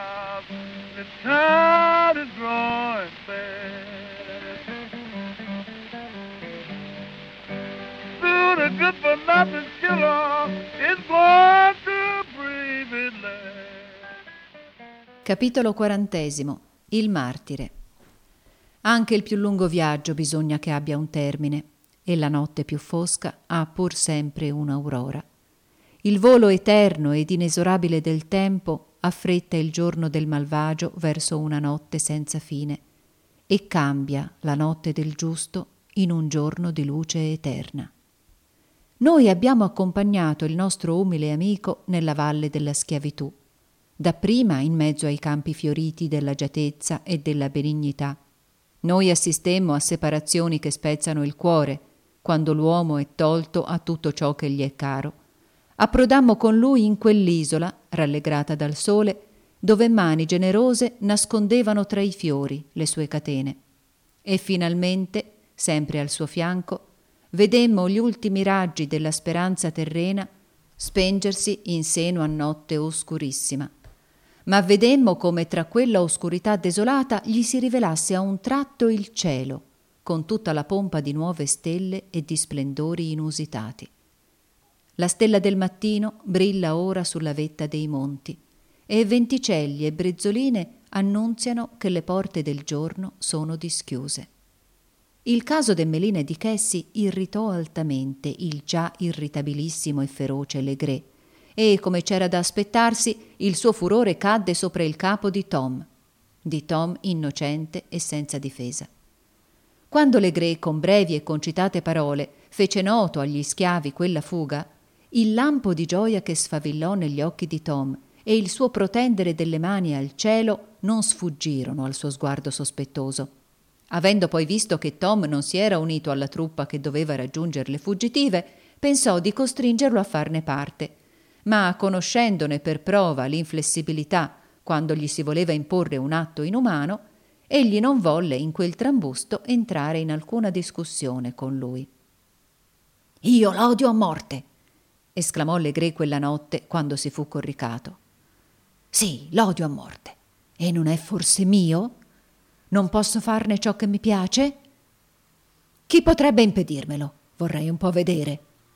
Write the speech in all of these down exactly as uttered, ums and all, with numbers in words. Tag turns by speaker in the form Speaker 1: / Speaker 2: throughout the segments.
Speaker 1: The tide is growing fast. Through the good for nothing killer is going to breathe it last.
Speaker 2: Capitolo quarantesimo. Il martire. Anche il più lungo viaggio bisogna che abbia un termine, e la notte più fosca ha pur sempre un'aurora. Il volo eterno ed inesorabile del tempo affretta il giorno del malvagio verso una notte senza fine e cambia la notte del giusto in un giorno di luce eterna. Noi abbiamo accompagnato il nostro umile amico nella valle della schiavitù, dapprima in mezzo ai campi fioriti dell'agiatezza e della benignità. Noi assistemmo a separazioni che spezzano il cuore, quando l'uomo è tolto a tutto ciò che gli è caro. Approdammo con lui in quell'isola, rallegrata dal sole, dove mani generose nascondevano tra i fiori le sue catene. E finalmente, sempre al suo fianco, vedemmo gli ultimi raggi della speranza terrena spengersi in seno a notte oscurissima. Ma vedemmo come tra quella oscurità desolata gli si rivelasse a un tratto il cielo, con tutta la pompa di nuove stelle e di splendori inusitati. La stella del mattino brilla ora sulla vetta dei monti e venticelli e brizzoline annunziano che le porte del giorno sono dischiuse. Il caso d'Emmelina e di Cassie irritò altamente il già irritabilissimo e feroce Legree e, come c'era da aspettarsi, il suo furore cadde sopra il capo di Tom, di Tom innocente e senza difesa. Quando Legree, con brevi e concitate parole, fece noto agli schiavi quella fuga, il lampo di gioia che sfavillò negli occhi di Tom e il suo protendere delle mani al cielo non sfuggirono al suo sguardo sospettoso. Avendo poi visto che Tom non si era unito alla truppa che doveva raggiungere le fuggitive, pensò di costringerlo a farne parte, ma conoscendone per prova l'inflessibilità quando gli si voleva imporre un atto inumano, egli non volle in quel trambusto entrare in alcuna discussione con lui. «Io l'odio a morte!» esclamò Legree quella notte quando si fu corricato. «Sì, l'odio a morte. E non è forse mio? Non posso farne ciò che mi piace? Chi potrebbe impedirmelo? Vorrei un po' vedere».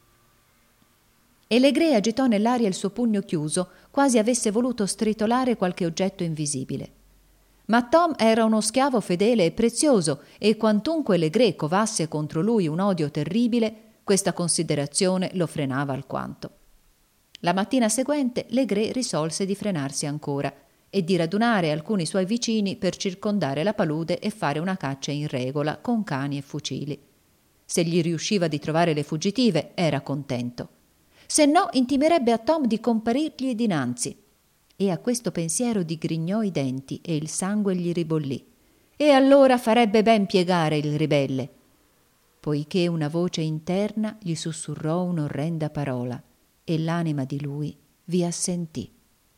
Speaker 2: E Legree agitò nell'aria il suo pugno chiuso, quasi avesse voluto stritolare qualche oggetto invisibile. Ma Tom era uno schiavo fedele e prezioso, e quantunque Legree covasse contro lui un odio terribile, questa considerazione lo frenava alquanto. La mattina seguente Legree risolse di frenarsi ancora e di radunare alcuni suoi vicini per circondare la palude e fare una caccia in regola con cani e fucili. Se gli riusciva di trovare le fuggitive, era contento. Se no, intimerebbe a Tom di comparirgli dinanzi. E a questo pensiero digrignò i denti e il sangue gli ribollì. E allora farebbe ben piegare il ribelle, poiché una voce interna gli sussurrò un'orrenda parola e l'anima di lui vi assentì.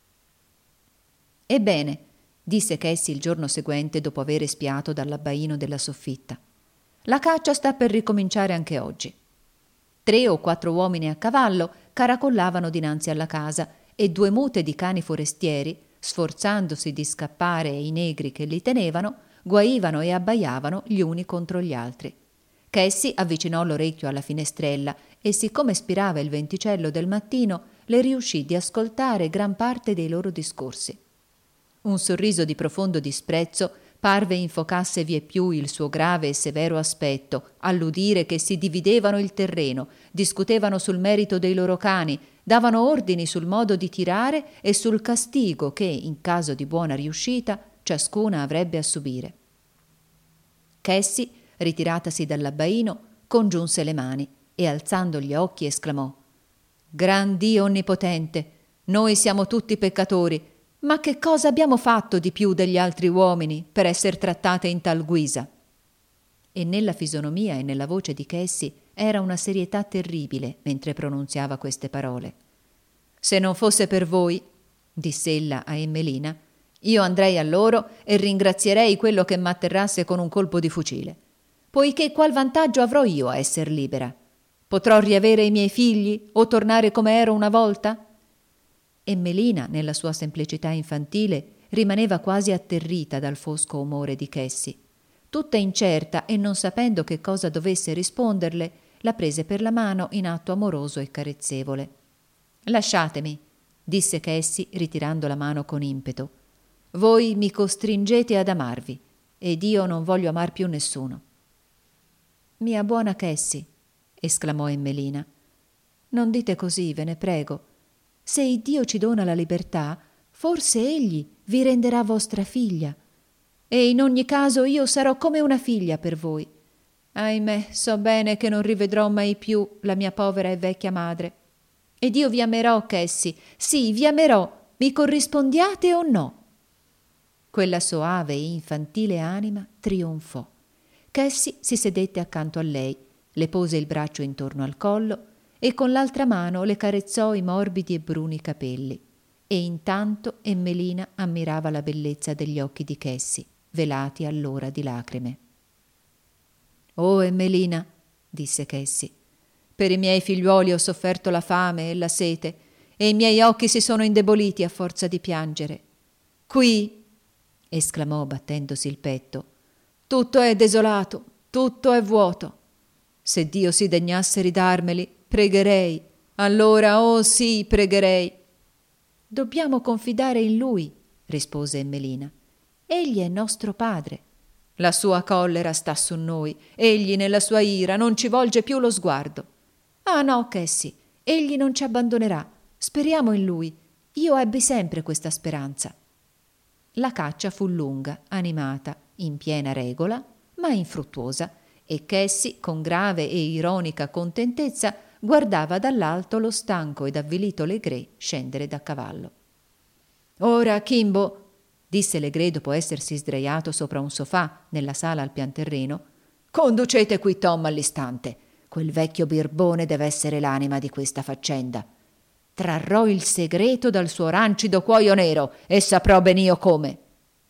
Speaker 2: «Ebbene», disse Cassie il giorno seguente dopo aver espiato dall'abbaino della soffitta, «la caccia sta per ricominciare anche oggi». Tre o quattro uomini a cavallo caracollavano dinanzi alla casa e due mute di cani forestieri, sforzandosi di scappare ai negri che li tenevano, guaivano e abbaiavano gli uni contro gli altri. Cassie avvicinò l'orecchio alla finestrella e, siccome spirava il venticello del mattino, le riuscì di ascoltare gran parte dei loro discorsi. Un sorriso di profondo disprezzo parve infocasse vieppiù il suo grave e severo aspetto, all'udire che si dividevano il terreno, discutevano sul merito dei loro cani, davano ordini sul modo di tirare e sul castigo che, in caso di buona riuscita, ciascuna avrebbe a subire. Cassie, ritiratasi dall'abbaino, congiunse le mani e, alzando gli occhi, esclamò: «Gran Dio onnipotente, noi siamo tutti peccatori, ma che cosa abbiamo fatto di più degli altri uomini per esser trattate in tal guisa?» E nella fisonomia e nella voce di Cassie era una serietà terribile mentre pronunziava queste parole. «Se non fosse per voi», diss'ella a Emmelina, «io andrei a loro e ringrazierei quello che m'atterrasse con un colpo di fucile, poiché qual vantaggio avrò io a esser libera? Potrò riavere i miei figli o tornare come ero una volta?» Emmelina, nella sua semplicità infantile, rimaneva quasi atterrita dal fosco umore di Cassie. Tutta incerta e non sapendo che cosa dovesse risponderle, la prese per la mano in atto amoroso e carezzevole. «Lasciatemi», disse Cassie ritirando la mano con impeto. «Voi mi costringete ad amarvi, ed io non voglio amar più nessuno». «Mia buona Cassie», esclamò Emmelina, «non dite così, ve ne prego. Se Iddio ci dona la libertà, forse Egli vi renderà vostra figlia. E in ogni caso io sarò come una figlia per voi. Ahimè, so bene che non rivedrò mai più la mia povera e vecchia madre. Ed io vi amerò, Cassie, sì, vi amerò, mi corrispondiate o no?» Quella soave e infantile anima trionfò. Cassie si sedette accanto a lei, le pose il braccio intorno al collo e con l'altra mano le carezzò i morbidi e bruni capelli. E intanto Emmelina ammirava la bellezza degli occhi di Cassie, velati allora di lacrime. «Oh, Emmelina», disse Cassie, «per i miei figliuoli ho sofferto la fame e la sete, e i miei occhi si sono indeboliti a forza di piangere. Qui», esclamò battendosi il petto, «tutto è desolato, tutto è vuoto. Se Dio si degnasse ridarmeli, pregherei. Allora, oh sì, pregherei». «Dobbiamo confidare in Lui», rispose Emmelina. «Egli è nostro padre. La sua collera sta su noi. Egli nella sua ira non ci volge più lo sguardo. Ah no, Cassie, egli non ci abbandonerà. Speriamo in Lui. Io ebbi sempre questa speranza». La caccia fu lunga, animata, in piena regola, ma infruttuosa, e Cassie, con grave e ironica contentezza, guardava dall'alto lo stanco ed avvilito Legree scendere da cavallo. «Ora, Kimbo», disse Legree dopo essersi sdraiato sopra un sofà nella sala al pian terreno, «conducete qui Tom all'istante. Quel vecchio birbone deve essere l'anima di questa faccenda. Trarrò il segreto dal suo rancido cuoio nero e saprò ben io come».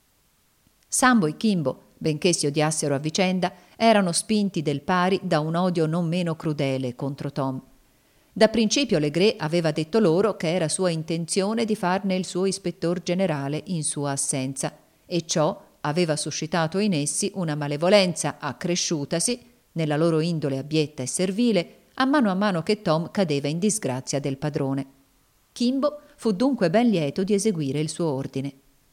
Speaker 2: Sambo e Kimbo, benché si odiassero a vicenda, erano spinti del pari da un odio non meno crudele contro Tom. Da principio Legree aveva detto loro che era sua intenzione di farne il suo ispettor generale in sua assenza, e ciò aveva suscitato in essi una malevolenza accresciutasi, nella loro indole abietta e servile, a mano a mano che Tom cadeva in disgrazia del padrone. Kimbo fu dunque ben lieto di eseguire il suo ordine.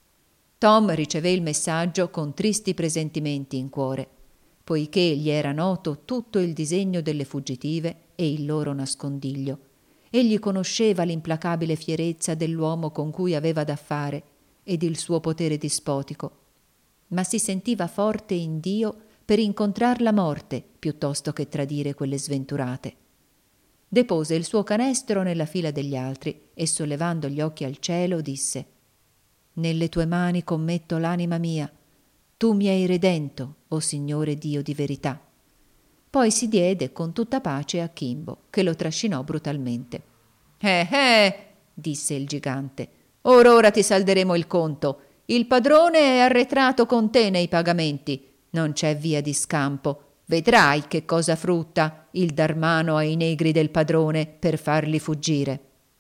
Speaker 2: Tom ricevé il messaggio con tristi presentimenti in cuore, poiché gli era noto tutto il disegno delle fuggitive e il loro nascondiglio. Egli conosceva l'implacabile fierezza dell'uomo con cui aveva da fare ed il suo potere dispotico, ma si sentiva forte in Dio per incontrar la morte piuttosto che tradire quelle sventurate. Depose il suo canestro nella fila degli altri e, sollevando gli occhi al cielo, disse: «Nelle tue mani commetto l'anima mia. Tu mi hai redento, o Signore Dio di verità». Poi si diede con tutta pace a Kimbo, che lo trascinò brutalmente. «Eh, eh», disse il gigante, «ora ora ti salderemo il conto. Il padrone è arretrato con te nei pagamenti. Non c'è via di scampo. Vedrai che cosa frutta il dar mano ai negri del padrone per farli fuggire».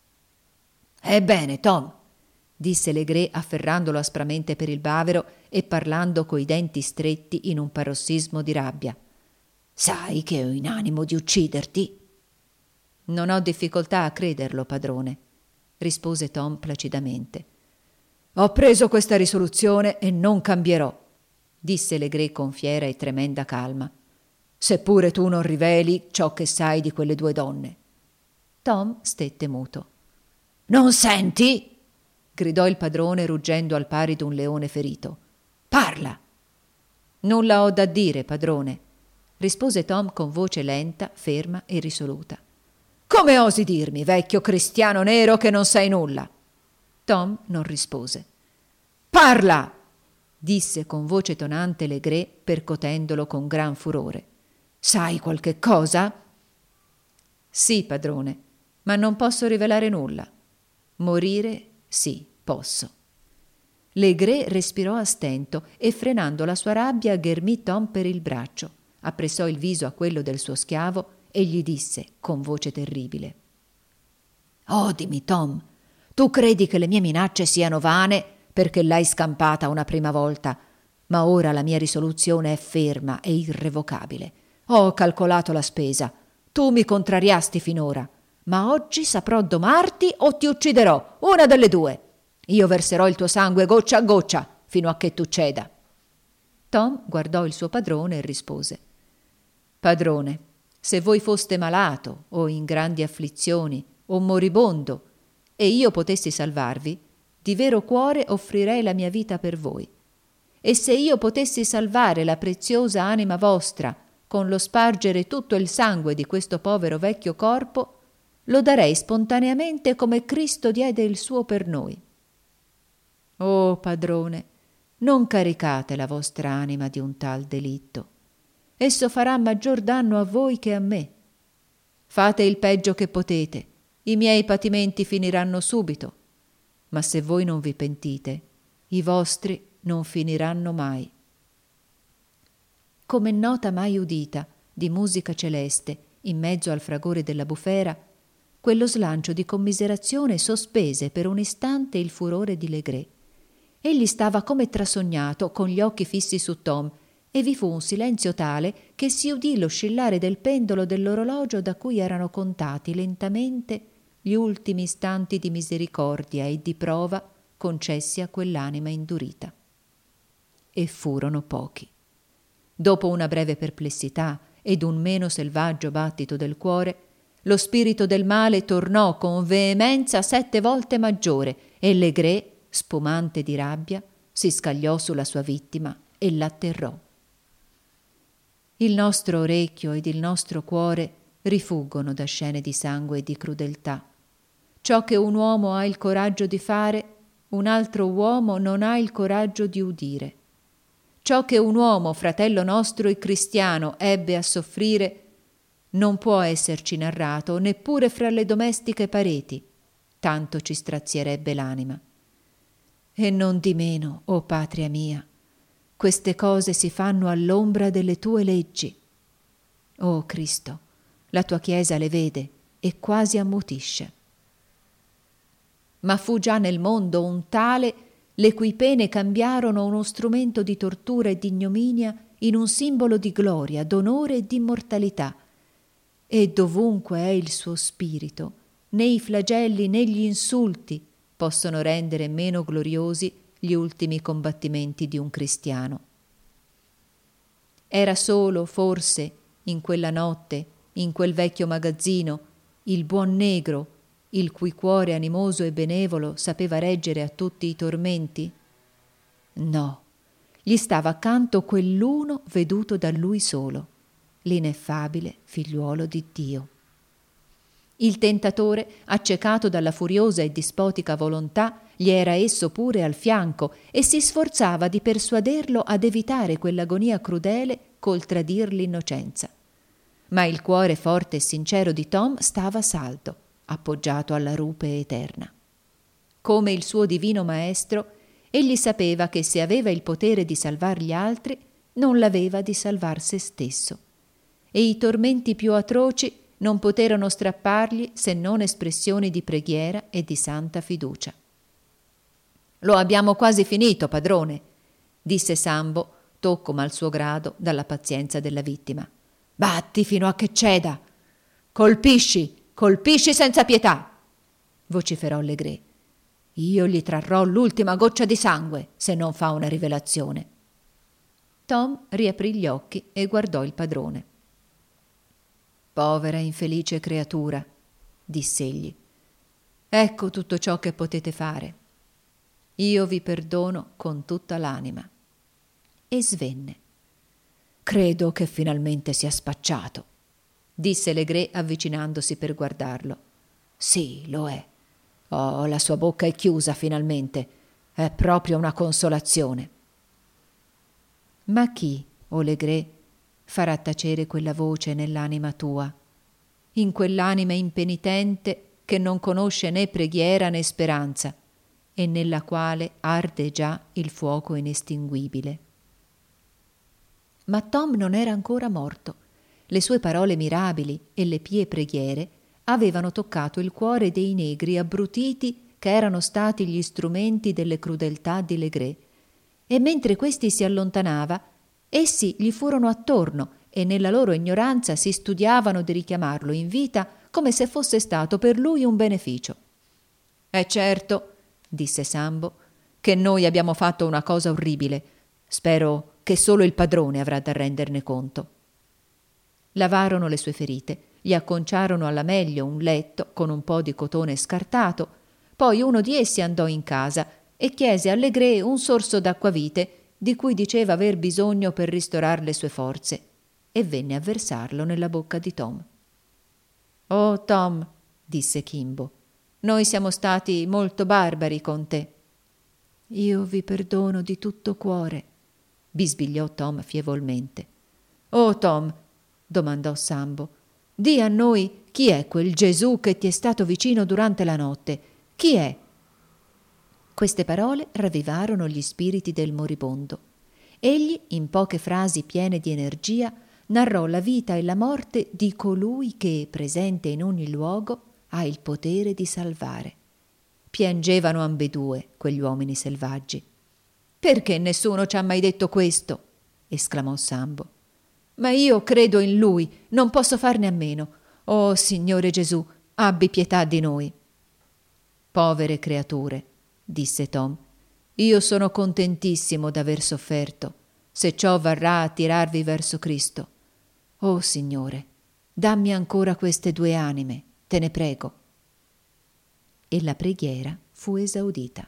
Speaker 2: «Ebbene, Tom», disse Legree afferrandolo aspramente per il bavero e parlando coi denti stretti in un parossismo di rabbia, «sai che ho in animo di ucciderti?» «Non ho difficoltà a crederlo, padrone», rispose Tom placidamente. «Ho preso questa risoluzione e non cambierò», disse Legree con fiera e tremenda calma, «seppure tu non riveli ciò che sai di quelle due donne». Tom stette muto. «Non senti?» gridò il padrone ruggendo al pari d'un leone ferito. «Parla!» «Nulla ho da dire, padrone», rispose Tom con voce lenta, ferma e risoluta. «Come osi dirmi, vecchio cristiano nero, che non sai nulla?» Tom non rispose. «Parla!» disse con voce tonante Legree, percotendolo con gran furore. «Sai qualche cosa?» «Sì, padrone, ma non posso rivelare nulla. Morire, sì, posso». Legree respirò a stento e, frenando la sua rabbia, ghermì Tom per il braccio, appressò il viso a quello del suo schiavo e gli disse con voce terribile: «Odimi, Tom, tu credi che le mie minacce siano vane perché l'hai scampata una prima volta, ma ora la mia risoluzione è ferma e irrevocabile. Ho calcolato la spesa. Tu mi contrariasti finora, ma oggi saprò domarti o ti ucciderò, una delle due. Io verserò il tuo sangue goccia a goccia fino a che tu ceda. Tom guardò il suo padrone e rispose: Padrone, se voi foste malato o in grandi afflizioni o moribondo e io potessi salvarvi, di vero cuore offrirei la mia vita per voi. E se io potessi salvare la preziosa anima vostra con lo spargere tutto il sangue di questo povero vecchio corpo, lo darei spontaneamente come Cristo diede il suo per noi. Oh, padrone, non caricate la vostra anima di un tal delitto. Esso farà maggior danno a voi che a me. Fate il peggio che potete, i miei patimenti finiranno subito, ma se voi non vi pentite, i vostri non finiranno mai. Come nota mai udita di musica celeste in mezzo al fragore della bufera, quello slancio di commiserazione sospese per un istante il furore di Legree. Egli stava come trasognato, con gli occhi fissi su Tom, e vi fu un silenzio tale che si udì l'oscillare del pendolo dell'orologio da cui erano contati lentamente gli ultimi istanti di misericordia e di prova concessi a quell'anima indurita. E furono pochi. Dopo una breve perplessità ed un meno selvaggio battito del cuore, lo spirito del male tornò con veemenza sette volte maggiore e Legree, spumante di rabbia, si scagliò sulla sua vittima e l'atterrò. Il nostro orecchio ed il nostro cuore rifuggono da scene di sangue e di crudeltà. Ciò che un uomo ha il coraggio di fare, un altro uomo non ha il coraggio di udire. Ciò che un uomo, fratello nostro e cristiano, ebbe a soffrire, non può esserci narrato neppure fra le domestiche pareti, tanto ci strazierebbe l'anima. E non di meno, o patria mia, queste cose si fanno all'ombra delle tue leggi. O Cristo, la tua Chiesa le vede e quasi ammutisce. Ma fu già nel mondo un tale le cui pene cambiarono uno strumento di tortura e di ignominia in un simbolo di gloria, d'onore e di immortalità. E dovunque è il suo spirito, né i flagelli né gli insulti possono rendere meno gloriosi gli ultimi combattimenti di un cristiano. Era solo, forse, in quella notte, in quel vecchio magazzino, il buon negro, il cui cuore animoso e benevolo sapeva reggere a tutti i tormenti? No, gli stava accanto quell'uno veduto da lui solo, l'ineffabile figliuolo di Dio. Il tentatore, accecato dalla furiosa e dispotica volontà, gli era esso pure al fianco e si sforzava di persuaderlo ad evitare quell'agonia crudele col tradir l'innocenza. Ma il cuore forte e sincero di Tom stava saldo, appoggiato alla rupe eterna. Come il suo divino maestro, egli sapeva che se aveva il potere di salvar gli altri, non l'aveva di salvar se stesso. E i tormenti più atroci non poterono strappargli se non espressioni di preghiera e di santa fiducia. «Lo abbiamo quasi finito, padrone», disse Sambo, tocco malsuo dalla pazienza della vittima. «Batti fino a che ceda! Colpisci, colpisci senza pietà!» vociferò Legree. «Io gli trarrò l'ultima goccia di sangue se non fa una rivelazione». Tom riaprì gli occhi e guardò il padrone. «Povera infelice creatura», diss'egli, «ecco tutto ciò che potete fare. Io vi perdono con tutta l'anima». E svenne. «Credo che finalmente sia spacciato», disse Legree avvicinandosi per guardarlo. «Sì, lo è. Oh, la sua bocca è chiusa finalmente. È proprio una consolazione». «Ma chi, o Legree, farà tacere quella voce nell'anima tua, in quell'anima impenitente che non conosce né preghiera né speranza e nella quale arde già il fuoco inestinguibile?» Ma Tom non era ancora morto. Le sue parole mirabili e le pie preghiere avevano toccato il cuore dei negri abbrutiti che erano stati gli strumenti delle crudeltà di Legree, e mentre questi si allontanava, essi gli furono attorno e nella loro ignoranza si studiavano di richiamarlo in vita come se fosse stato per lui un beneficio. «È certo», disse Sambo, «che noi abbiamo fatto una cosa orribile. Spero che solo il padrone avrà da renderne conto». Lavarono le sue ferite, gli acconciarono alla meglio un letto con un po' di cotone scartato, poi uno di essi andò in casa e chiese a Legree un sorso d'acquavite di cui diceva aver bisogno per ristorar le sue forze, e venne a versarlo nella bocca di Tom. «Oh, Tom», disse Kimbo, «noi siamo stati molto barbari con te». «Io vi perdono di tutto cuore», bisbigliò Tom fievolmente. «Oh, Tom», domandò Sambo, «di a noi chi è quel Gesù che ti è stato vicino durante la notte? Chi è?» Queste parole ravvivarono gli spiriti del moribondo. Egli, in poche frasi piene di energia, narrò la vita e la morte di colui che, presente in ogni luogo, ha il potere di salvare. Piangevano ambedue quegli uomini selvaggi. «Perché nessuno ci ha mai detto questo?» esclamò Sambo. «Ma io credo in lui, non posso farne a meno. Oh, Signore Gesù, abbi pietà di noi». «Povere creature», disse Tom, «io sono contentissimo d'aver sofferto, se ciò varrà a tirarvi verso Cristo. Oh, Signore, dammi ancora queste due anime, te ne prego». E la preghiera fu esaudita.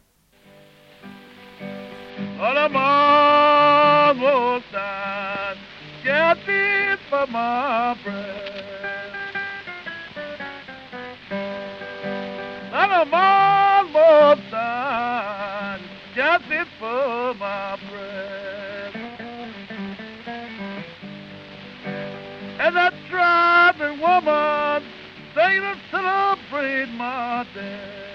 Speaker 1: Get it for my bread. Not a mile more time. Get it for my bread. And that driving woman, they to celebrate my death.